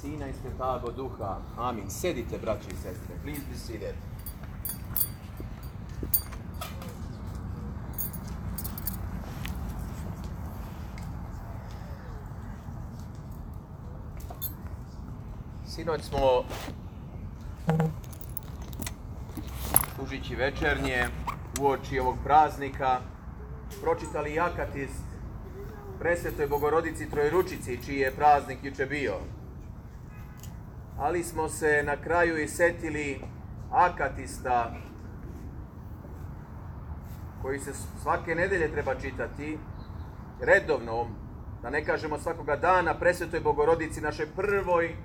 Sina i Svetago Duha. Amin. Sedite, braći i sestre. Please be seated. Sinoć smo služići večernje uoči ovog praznika pročitali akatist Presvetoj Bogorodici Trojeručici, čiji je praznik juče bio. Ali smo se na kraju i setili akatista koji se svake nedelje treba čitati redovno, da ne kažemo svakoga dana, Presvetoj Bogorodici, našoj prvoj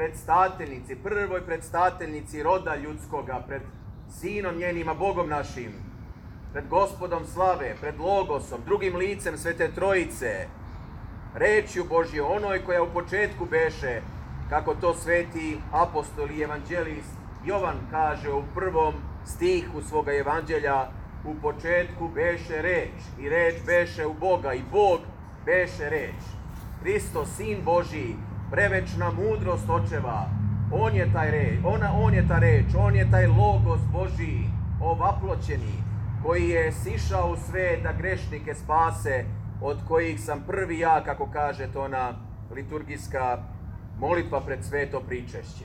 predstateljnici roda ljudskoga, pred Sinom njenim, a Bogom našim, pred Gospodom slave, pred Logosom, drugim licem Svete Trojice, rečju Božje, onoj koja u početku beše, kako to sveti apostol i evanđelist Jovan kaže u prvom stihu svoga evanđelja: u početku beše reč i reč beše u Boga i Bog beše reč. Hristos, Sin Božji, prevečna mudrost očeva, on je taj reč, on je ta reč, on je taj Logos Božji, ovaploćeni, koji je sišao u svet da grešnike spase, od kojih sam prvi ja, kako kaže to ona liturgijska molitva pred sveto pričešće.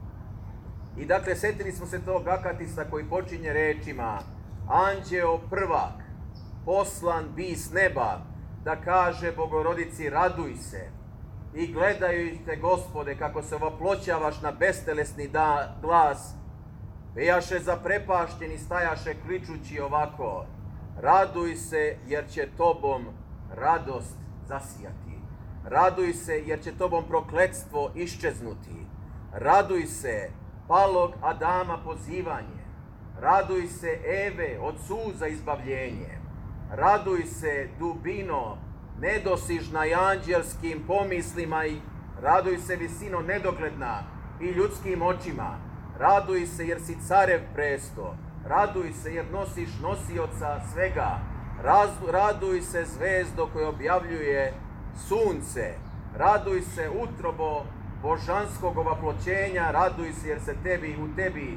I dakle, setili smo se tog akatista koji počinje rečima: anđeo prvak, poslan bi s neba, da kaže Bogorodici raduj se. I gledaju te, Gospode, kako se ovaploćavaš na bestelesni glas, bejaše zaprepašteni, stajaše kličući ovako: raduj se, jer će tobom radost zasijati. Raduj se, jer će tobom prokletstvo iščeznuti. Raduj se, palog Adama pozivanje. Raduj se, Eve, od suza izbavljenje. Raduj se, dubino, nedosižna i anđelskim pomislima, i raduj se, visino nedogledna i ljudskim očima. Raduj se, jer si carev presto. Raduj se, jer nosiš nosioca svega. Raduj se, zvezdo koje objavljuje sunce. Raduj se, utrobo božanskog ovaploćenja. Raduj se, jer se u tebi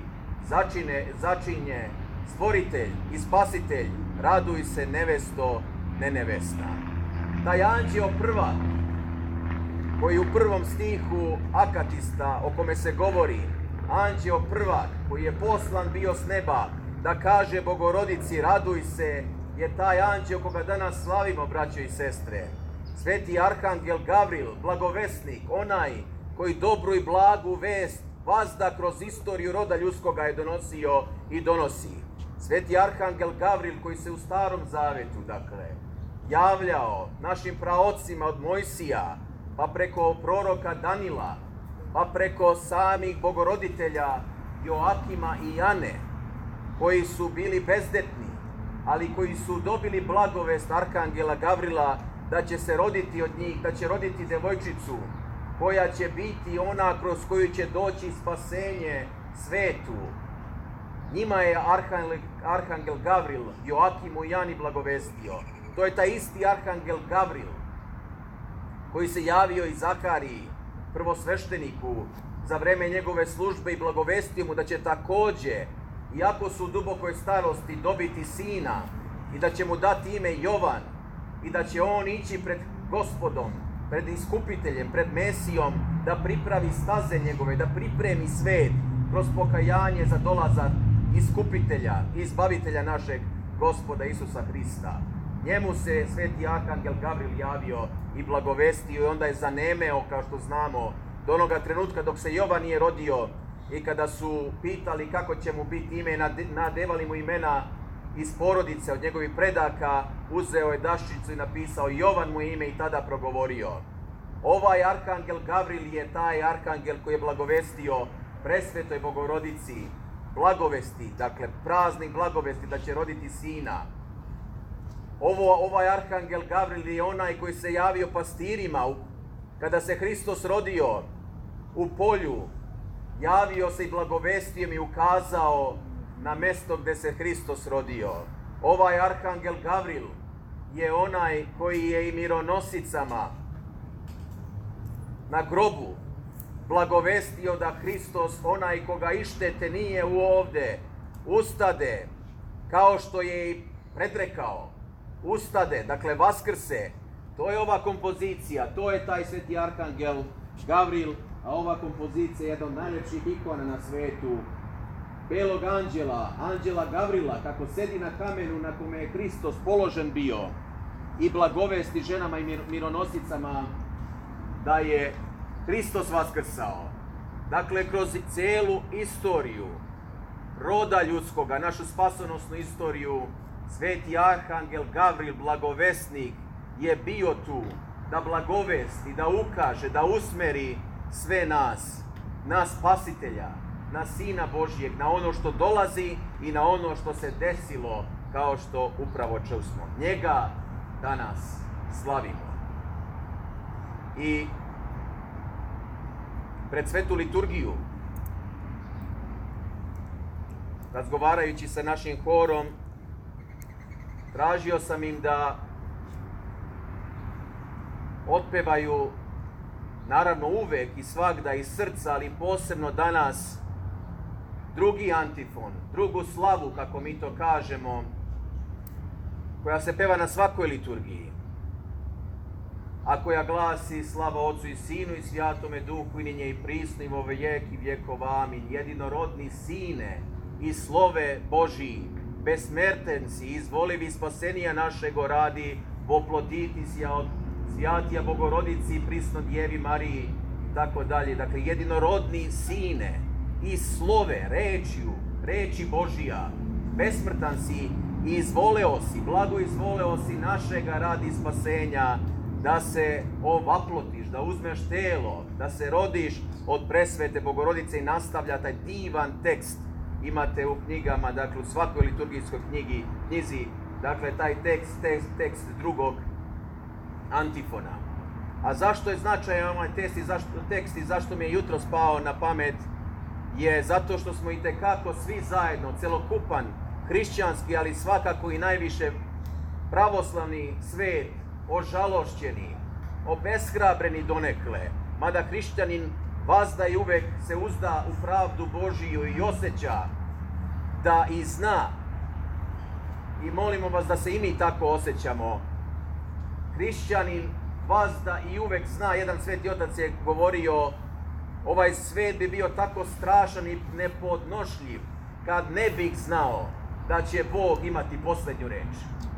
začinje stvoritelj i spasitelj. Raduj se, nevesto nenevesta. Taj anđeo prvak, koji u prvom stihu akatista o kome se govori, anđeo prvak koji je poslan bio s neba da kaže Bogorodici raduj se, je taj anđeo koga danas slavimo, braćo i sestre. Sveti arhangel Gavril, blagovesnik, onaj koji dobru i blagu vest vazda kroz istoriju roda ljudskoga je donosio i donosi. Sveti arhangel Gavril koji se u Starom Zavetu, javljao našim praocima od Mojsija, pa preko proroka Danila, pa preko samih bogoroditelja Joakima i Jane, koji su bili bezdetni, ali koji su dobili blagovest arhangela Gavrila da će se roditi od njih, da će roditi devojčicu koja će biti ona kroz koju će doći spasenje svetu. Njima je arhangel Gavril Joakimu i Jani blagovestio. To je taj isti arhangel Gavril koji se javio i Zahariji, prvosvešteniku, za vreme njegove službe i blagovestio mu da će takođe, iako su u dubokoj starosti, dobiti sina i da će mu dati ime Jovan i da će on ići pred Gospodom, pred Iskupiteljem, pred Mesijom, da pripravi staze njegove, da pripremi svet kroz pokajanje za dolazak Iskupitelja i Izbavitelja našeg Gospoda Isusa Hrista. Njemu se sveti arhangel Gavril javio i blagovestio i onda je zanemeo, kao što znamo, do onoga trenutka dok se Jovan nije rodio i kada su pitali kako će mu biti ime, nadevali mu imena iz porodice od njegovih predaka, uzeo je daščicu i napisao Jovan mu ime i tada progovorio. Ovaj arhangel Gavril je taj arhangel koji je blagovestio Presvetoj Bogorodici blagovesti, dakle praznik blagovesti da će roditi sina. Ovaj arhangel Gavril je onaj koji se javio pastirima kada se Hristos rodio u polju, javio se i blagovestio im i ukazao na mesto gde se Hristos rodio. Ovaj arhangel Gavril je onaj koji je i mironosicama na grobu blagovestio da Hristos, onaj koga ištete, nije u ovde, ustade, kao što je i predrekao, ustade, dakle vaskrse. To je ova kompozicija, to je taj sveti arhangel Gavril, a ova kompozicija je jedna od najljepših ikona na svetu. Belog anđela, anđela Gavrila, kako sedi na kamenu na kome je Hristos položen bio i blagovesti ženama i mironosicama da je Hristos vaskrsao. Dakle, kroz celu istoriju roda ljudskoga, našu spasonosnu istoriju, sveti arhangel Gavril, blagovesnik, je bio tu da blagovesti, da ukaže, da usmeri sve nas, na Spasitelja, na Sina Božijeg, na ono što dolazi i na ono što se desilo, kao što upravo čusmo. Njega danas slavimo. I pred svetu liturgiju, razgovarajući sa našim horom, tražio sam im da otpevaju, naravno uvek i svagda iz srca, ali posebno danas, drugi antifon, drugu slavu, kako mi to kažemo, koja se peva na svakoj liturgiji, a koja glasi: slava Otcu i Sinu i Svjatome Duhu, i ninje i prisno i vo vijek i vjekova. Amin. Jedinorodni Sine i Slove Božiji, besmerten si, izvolivi spasenija našego radi, voploditi si od Svjatija Bogorodici i prisno Djevi Mariji, i tako dalje. Dakle, jedinorodni Sine i Slove, reči Božija, besmrtan si i izvoleo si, blago izvoleo si našega radi spasenja, da se ovaplotiš, da uzmeš telo, da se rodiš od presvete Bogorodice. I nastavlja taj divan tekst. Imate u knjigama, dakle u svakoj liturgijskoj knjizi, dakle taj tekst drugog antifona. A zašto je značajan ovaj tekst i zašto mi je jutro spao na pamet, je zato što smo itekako svi zajedno, celokupan hrišćanski, ali svakako i najviše pravoslavni svet, ožalošćeni, obeshrabreni donekle, mada hrišćanin vazda i uvek se uzda u pravdu Božiju i osjeća da i zna, i molimo vas da se i mi tako osjećamo. Hrišćanin vazda i uvek zna, jedan sveti otac je govorio, ovaj svet bi bio tako strašan i nepodnošljiv kad ne bih znao da će Bog imati posljednju reč.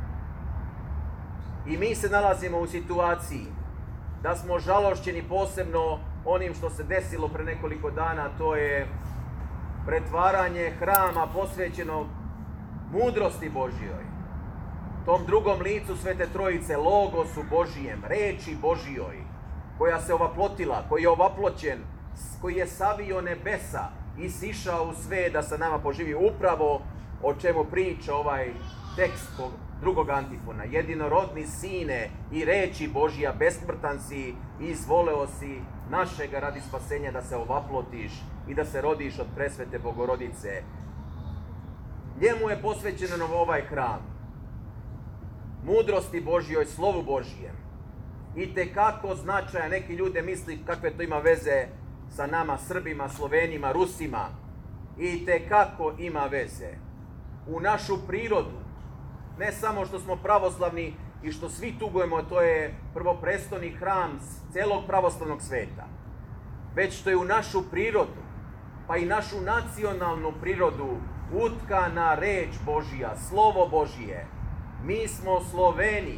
I mi se nalazimo u situaciji da smo žalošćeni posebno onim što se desilo pre nekoliko dana, to je pretvaranje hrama posvećenog mudrosti Božjoj, tom drugom licu Svete Trojice, Logosu Božijem, reči Božjoj, koja se ovaplotila, koji je ovaploćen, koji je savio nebesa i sišao u sve da sa nama poživi, upravo o čemu priča ovaj tekst drugog antifona. Jedinorodni Sine i reči Božja, besmrtan si i izvoleo si našega radi spasenja da se ovaplotiš i da se rodiš od presvete Bogorodice. Njemu je posvećeno ovaj hram, mudrosti Božjoj, slovu Božjem. I tekako značaja, neki ljude misli kakve to ima veze sa nama Srbima, Slovenima, Rusima. I tekako ima veze u našu prirodu. Ne samo što smo pravoslavni i što svi tugujemo, to je prvoprestolni hram celog pravoslavnog sveta, već što je u našu prirodu, pa i našu nacionalnu prirodu, utkana reč Božja, slovo Božje. Mi smo Sloveni,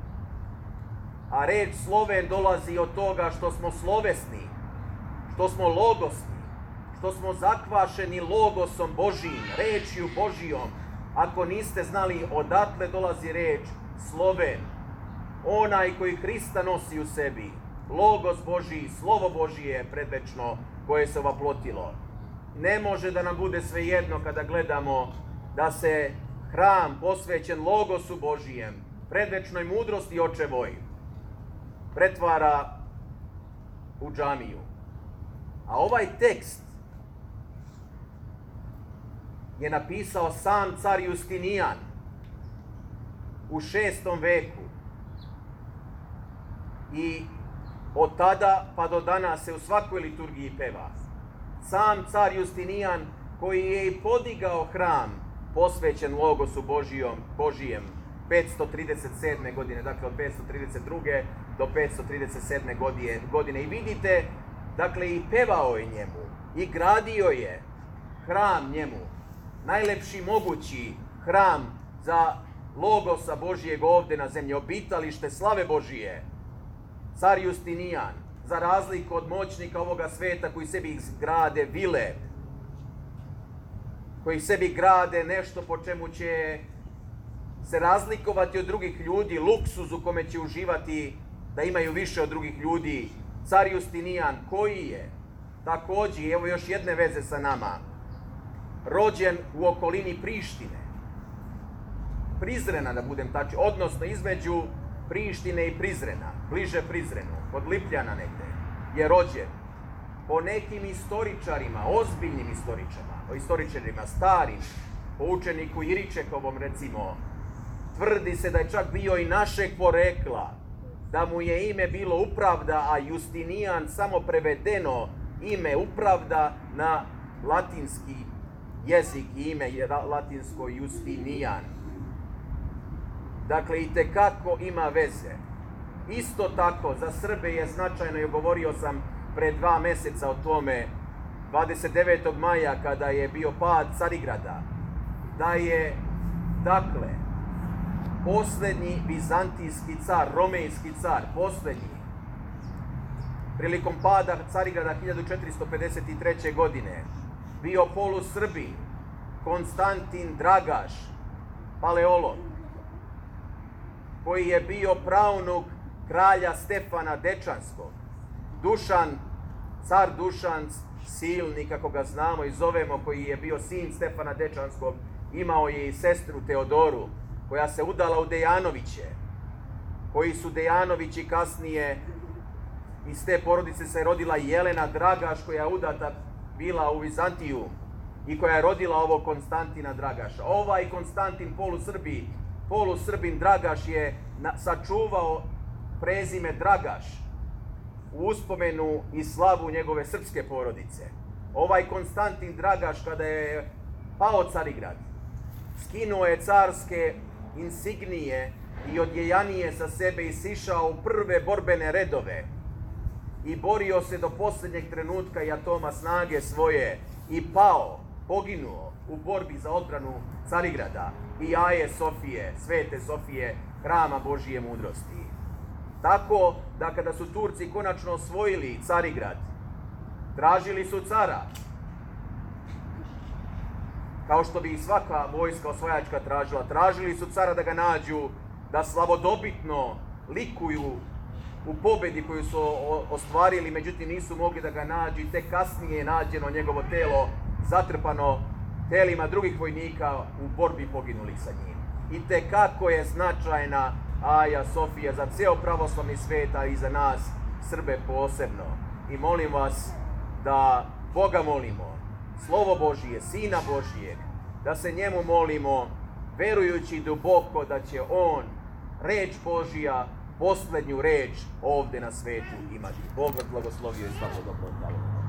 a reč Sloven dolazi od toga što smo slovesni, što smo logosni, što smo zakvašeni logosom Božijim, rečju Božijom. Ako niste znali, odatle dolazi reč Sloven, onaj koji Hrista nosi u sebi, logos Božiji, slovo Božije predvečno koje se ovaplotilo. Ne može da nam bude svejedno kada gledamo da se hram posvećen logosu Božijem, predvečnoj mudrosti očevoj, pretvara u džamiju. A ovaj tekst je napisao sam car Justinijan u 6. veku. I Od tada pa do danas se u svakoj liturgiji peva. Sam car Justinijan, koji je i podigao hram posvećen Logosu Božijem 537. godine, dakle od 532. do 537. godine. I vidite, dakle i pevao je njemu, i gradio je hram njemu, najlepši mogući hram za Logosa Božijeg ovde na zemlji, obitalište slave Božije. Car Justinijan, za razliku od moćnika ovoga sveta koji sebi grade vile, koji sebi grade nešto po čemu će se razlikovati od drugih ljudi, luksuz u kome će uživati da imaju više od drugih ljudi. Car Justinijan, koji je takođe, evo još jedne veze sa nama, rođen u okolini Prištine, Prizrena da budem tačan, odnosno između Prištine i Prizrena, bliže Prizrenu, kod Lipljana negde, je rođen. Po nekim istoričarima, ozbiljnim istoričarima, starim, po učeniku Iričekovom recimo, tvrdi se da je čak bio i našeg porekla, da mu je ime bilo Upravda, a Justinijan samo prevedeno ime Upravda na latinski jezik i ime je latinsko Justinijan. Dakle, itekako ima veze. Isto tako, za Srbe je značajno, i govorio sam pre 2 meseca o tome, 29. maja, kada je bio pad Carigrada, da je, dakle, poslednji vizantijski car, romejski car, poslednji, prilikom pada Carigrada 1453. godine, bio polusrbin, Konstantin Dragaš, paleolog, koji je bio praunuk kralja Stefana Dečanskog. Car Dušan Silni, kako ga znamo i zovemo, koji je bio sin Stefana Dečanskog, imao je i sestru Teodoru, koja se udala u Dejanoviće, koji su Dejanovići kasnije, iz te porodice se rodila Jelena Dragaš, koja je udata bila u Vizantiju i koja je rodila ovog Konstantina Dragaša. Ovaj Konstantin polusrbin Dragaš je sačuvao prezime Dragaš u uspomenu i slavu njegove srpske porodice. Ovaj Konstantin Dragaš, kada je pao Carigrad, skinuo je carske insignije i odjejanije sa sebe i sišao u prve borbene redove i borio se do posljednjeg trenutka i atoma snage svoje i pao, poginuo u borbi za odbranu Carigrada i Aje Sofije, Svete Sofije, hrama Božije mudrosti. Tako da kada su Turci konačno osvojili Carigrad, tražili su cara, kao što bi i svaka vojska osvajačka tražila, tražili su cara da ga nađu, da slavodobitno likuju u pobedi koju su ostvarili, međutim nisu mogli da ga nađu i tek kasnije je nađeno njegovo telo zatrpano telima drugih vojnika u borbi poginulih sa njim. I tekako je značajna Aja Sofija za ceo pravoslavni svet, a i za nas Srbe posebno. I molim vas da Boga molimo, Slovo Božije, Sina Božijeg, da se njemu molimo, verujući duboko da će on, reč Božija, poslednju reč ovde na svetu imati. Bog vas blagoslovio i svako dobro.